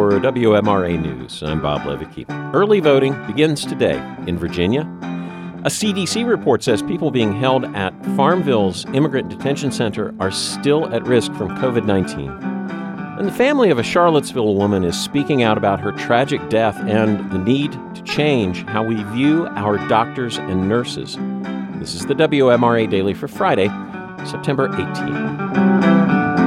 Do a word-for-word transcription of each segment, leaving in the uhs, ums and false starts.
for W M R A News. I'm Bob Levicki. Early voting begins today in Virginia. A C D C report says people being held at Farmville's Immigrant Detention Center are still at risk from covid nineteen. And the family of a Charlottesville woman is speaking out about her tragic death and the need to change how we view our doctors and nurses. This is the W M R A Daily for Friday, September eighteenth.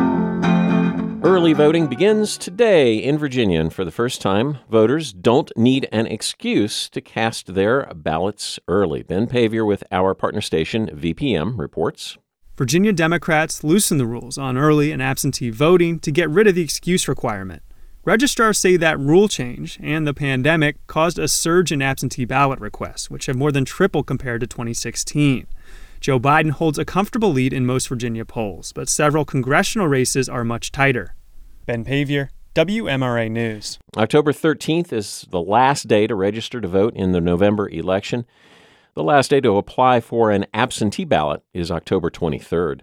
Early voting begins today in Virginia, and for the first time, voters don't need an excuse to cast their ballots early. Ben Pavier with our partner station, V P M, reports. Virginia Democrats loosened the rules on early and absentee voting to get rid of the excuse requirement. Registrars say that rule change and the pandemic caused a surge in absentee ballot requests, which have more than tripled compared to twenty sixteen. Joe Biden holds a comfortable lead in most Virginia polls, but several congressional races are much tighter. Ben Pavier, W M R A News. October thirteenth is the last day to register to vote in the November election. The last day to apply for an absentee ballot is October twenty-third.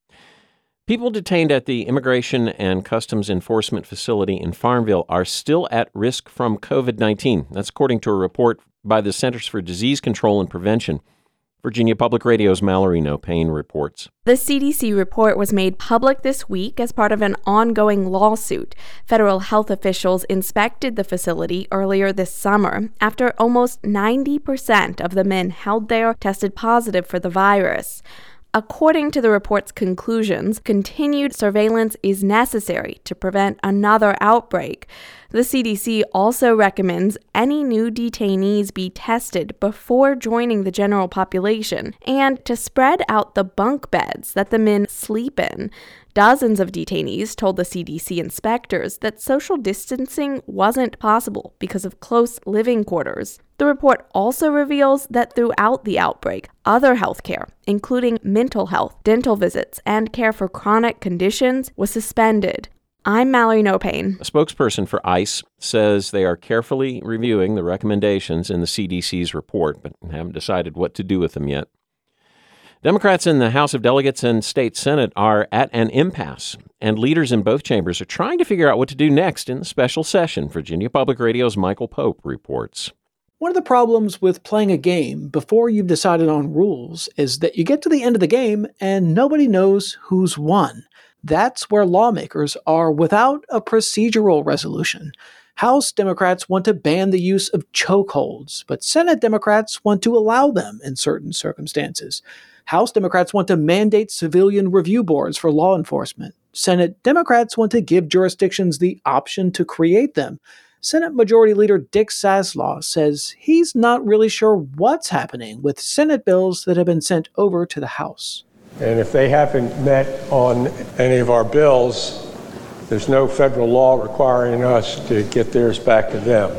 People detained at the Immigration and Customs Enforcement Facility in Farmville are still at risk from covid nineteen. That's according to a report by the Centers for Disease Control and Prevention. Virginia Public Radio's Mallory No-Pain reports. The C D C report was made public this week as part of an ongoing lawsuit. Federal health officials inspected the facility earlier this summer after almost ninety percent of the men held there tested positive for the virus. According to the report's conclusions, continued surveillance is necessary to prevent another outbreak. The C D C also recommends any new detainees be tested before joining the general population and to spread out the bunk beds that the men sleep in. Dozens of detainees told the C D C inspectors that social distancing wasn't possible because of close living quarters. The report also reveals that throughout the outbreak, other health care, including mental health, dental visits, and care for chronic conditions, was suspended. I'm Mallory No-Pain. A spokesperson for ICE says they are carefully reviewing the recommendations in the C D C's report, but haven't decided what to do with them yet. Democrats in the House of Delegates and State Senate are at an impasse, and leaders in both chambers are trying to figure out what to do next in the special session. Virginia Public Radio's Michael Pope reports. One of the problems with playing a game before you've decided on rules is that you get to the end of the game and nobody knows who's won. That's where lawmakers are without a procedural resolution. House Democrats want to ban the use of chokeholds, but Senate Democrats want to allow them in certain circumstances. House Democrats want to mandate civilian review boards for law enforcement. Senate Democrats want to give jurisdictions the option to create them. Senate Majority Leader Dick Saslaw says he's not really sure what's happening with Senate bills that have been sent over to the House. And if they haven't met on any of our bills, there's no federal law requiring us to get theirs back to them.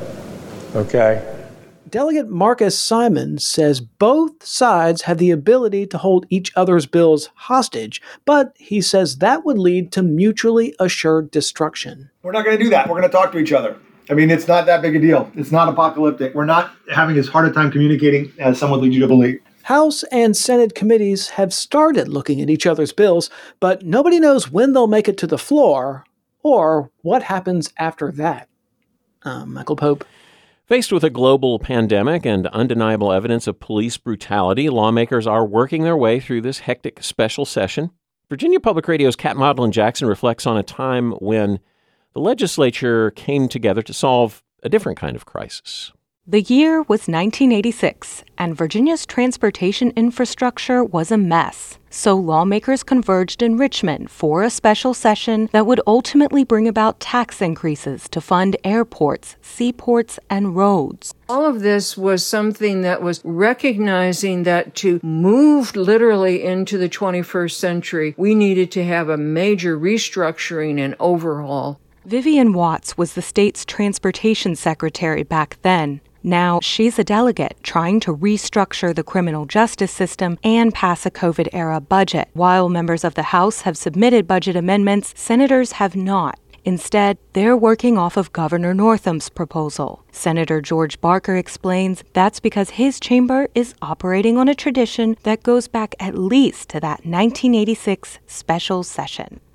Okay? Delegate Marcus Simon says both sides have the ability to hold each other's bills hostage, but he says that would lead to mutually assured destruction. We're not going to do that. We're going to talk to each other. I mean, it's not that big a deal. It's not apocalyptic. We're not having as hard a time communicating as some would lead you to believe. House and Senate committees have started looking at each other's bills, but nobody knows when they'll make it to the floor or what happens after that. Uh, Michael Pope. Faced with a global pandemic and undeniable evidence of police brutality, lawmakers are working their way through this hectic special session. Virginia Public Radio's Kat Maudlin Jackson reflects on a time when the legislature came together to solve a different kind of crisis. The year was nineteen eighty-six, and Virginia's transportation infrastructure was a mess. So lawmakers converged in Richmond for a special session that would ultimately bring about tax increases to fund airports, seaports, and roads. All of this was something that was recognizing that to move literally into the twenty-first century, we needed to have a major restructuring and overhaul. Vivian Watts was the state's transportation secretary back then. Now she's a delegate trying to restructure the criminal justice system and pass a COVID-era budget. While members of the House have submitted budget amendments, senators have not. Instead, they're working off of Governor Northam's proposal. Senator George Barker explains that's because his chamber is operating on a tradition that goes back at least to that nineteen eighty-six special session.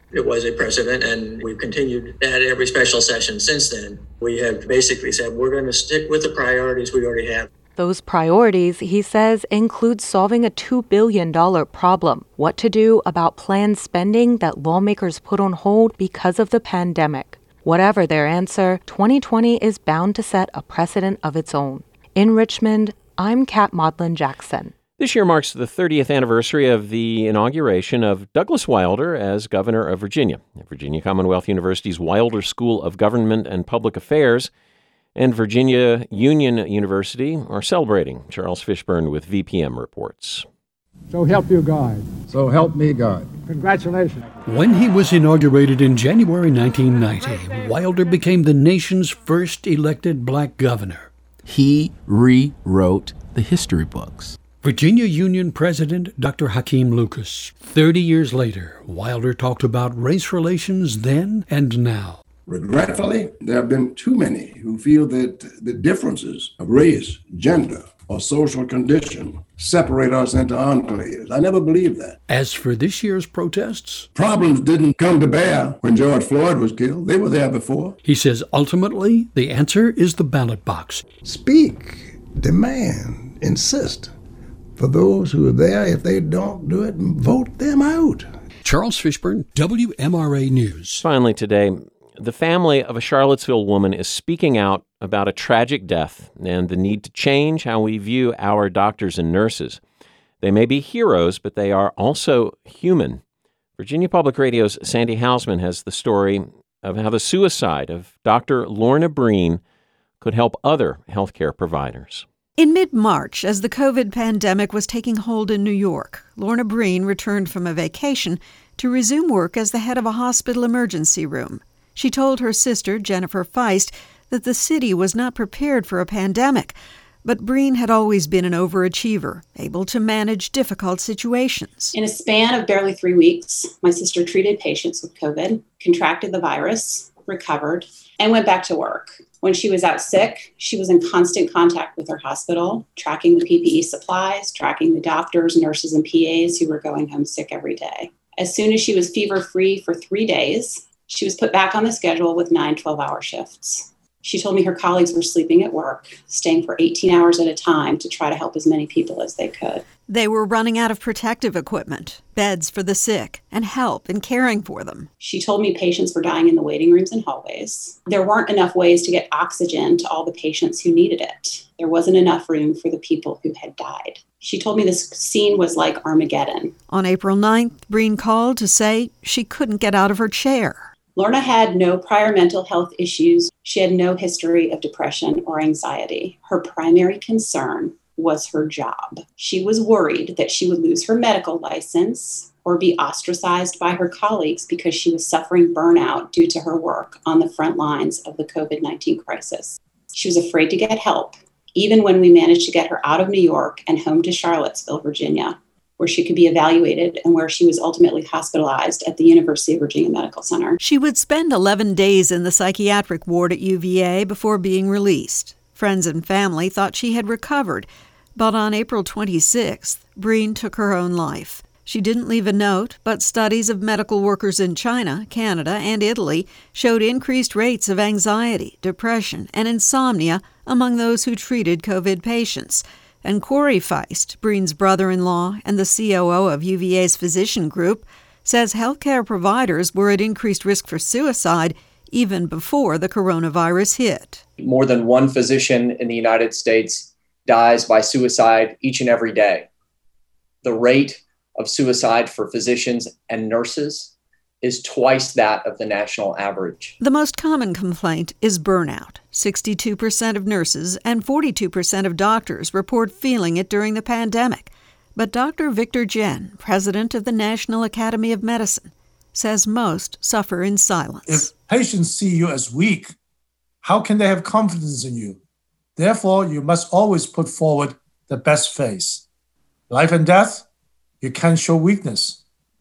It was a precedent, and we've continued at every special session since then. We have basically said we're going to stick with the priorities we already have. Those priorities, he says, include solving a two billion dollars problem, what to do about planned spending that lawmakers put on hold because of the pandemic. Whatever their answer, twenty twenty is bound to set a precedent of its own. In Richmond, I'm Kat Maudlin Jackson. This year marks the thirtieth anniversary of the inauguration of Douglas Wilder as governor of Virginia. Virginia Commonwealth University's Wilder School of Government and Public Affairs and Virginia Union University are celebrating. Charles Fishburne with V P M reports. So help you God. So help me God. Congratulations. When he was inaugurated in January nineteen ninety, Wilder became the nation's first elected black governor. He rewrote the history books. Virginia Union President Doctor Hakeem Lucas. Thirty years later, Wilder talked about race relations then and now. Regretfully, there have been too many who feel that the differences of race, gender, or social condition separate us into enclaves. I never believed that. As for this year's protests, problems didn't come to bear when George Floyd was killed. They were there before. He says ultimately the answer is the ballot box. Speak, demand, insist. For those who are there, if they don't do it, vote them out. Charles Fishburne, W M R A News. Finally today, the family of a Charlottesville woman is speaking out about a tragic death and the need to change how we view our doctors and nurses. They may be heroes, but they are also human. Virginia Public Radio's Sandy Hausman has the story of how the suicide of Doctor Lorna Breen could help other healthcare providers. In mid-March, as the COVID pandemic was taking hold in New York, Lorna Breen returned from a vacation to resume work as the head of a hospital emergency room. She told her sister, Jennifer Feist, that the city was not prepared for a pandemic, but Breen had always been an overachiever, able to manage difficult situations. In a span of barely three weeks, my sister treated patients with COVID, contracted the virus, recovered, and went back to work. When she was out sick, she was in constant contact with her hospital, tracking the P P E supplies, tracking the doctors, nurses, and P As who were going home sick every day. As soon as she was fever-free for three days, she was put back on the schedule with nine twelve-hour shifts. She told me her colleagues were sleeping at work, staying for eighteen hours at a time to try to help as many people as they could. They were running out of protective equipment, beds for the sick, and help in caring for them. She told me patients were dying in the waiting rooms and hallways. There weren't enough ways to get oxygen to all the patients who needed it. There wasn't enough room for the people who had died. She told me this scene was like Armageddon. On April ninth, Breen called to say she couldn't get out of her chair. Lorna had no prior mental health issues. She had no history of depression or anxiety. Her primary concern was her job. She was worried that she would lose her medical license or be ostracized by her colleagues because she was suffering burnout due to her work on the front lines of the COVID nineteen crisis. She was afraid to get help, even when we managed to get her out of New York and home to Charlottesville, Virginia, where she could be evaluated and where she was ultimately hospitalized at the University of Virginia Medical Center. She would spend eleven days in the psychiatric ward at U V A before being released. Friends and family thought she had recovered, but on April twenty-sixth, Breen took her own life. She didn't leave a note, but studies of medical workers in China, Canada, and Italy showed increased rates of anxiety, depression, and insomnia among those who treated COVID patients. And Corey Feist, Breen's brother-in-law and the C O O of U V A's physician group, says healthcare providers were at increased risk for suicide even before the coronavirus hit. More than one physician in the United States dies by suicide each and every day. The rate of suicide for physicians and nurses is twice that of the national average. The most common complaint is burnout. sixty-two percent of nurses and forty-two percent of doctors report feeling it during the pandemic. But Doctor Victor Jen, president of the National Academy of Medicine, says most suffer in silence. If patients see you as weak, how can they have confidence in you? Therefore, you must always put forward the best face. Life and death, you can't show weakness.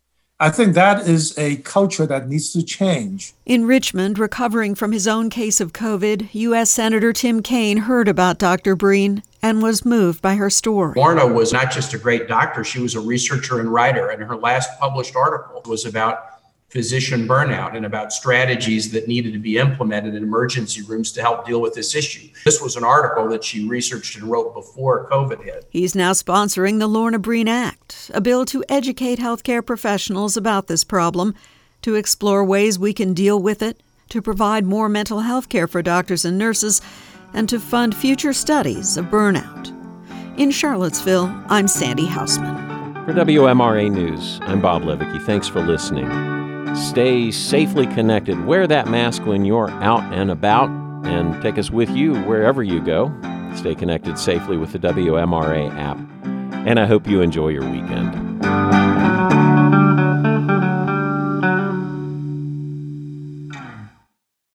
I think that is a culture that needs to change. In Richmond, recovering from his own case of COVID, U S Senator Tim Kaine heard about Doctor Breen and was moved by her story. Lorna was not just a great doctor, she was a researcher and writer, and her last published article was about physician burnout and about strategies that needed to be implemented in emergency rooms to help deal with this issue. This was an article that she researched and wrote before COVID hit. He's now sponsoring the Lorna Breen Act, a bill to educate healthcare professionals about this problem, to explore ways we can deal with it, to provide more mental health care for doctors and nurses, and to fund future studies of burnout. In Charlottesville, I'm Sandy Hausman. For W M R A News, I'm Bob Levicki. Thanks for listening. Stay safely connected. Wear that mask when you're out and about, and take us with you wherever you go. Stay connected safely with the W M R A app. And I hope you enjoy your weekend.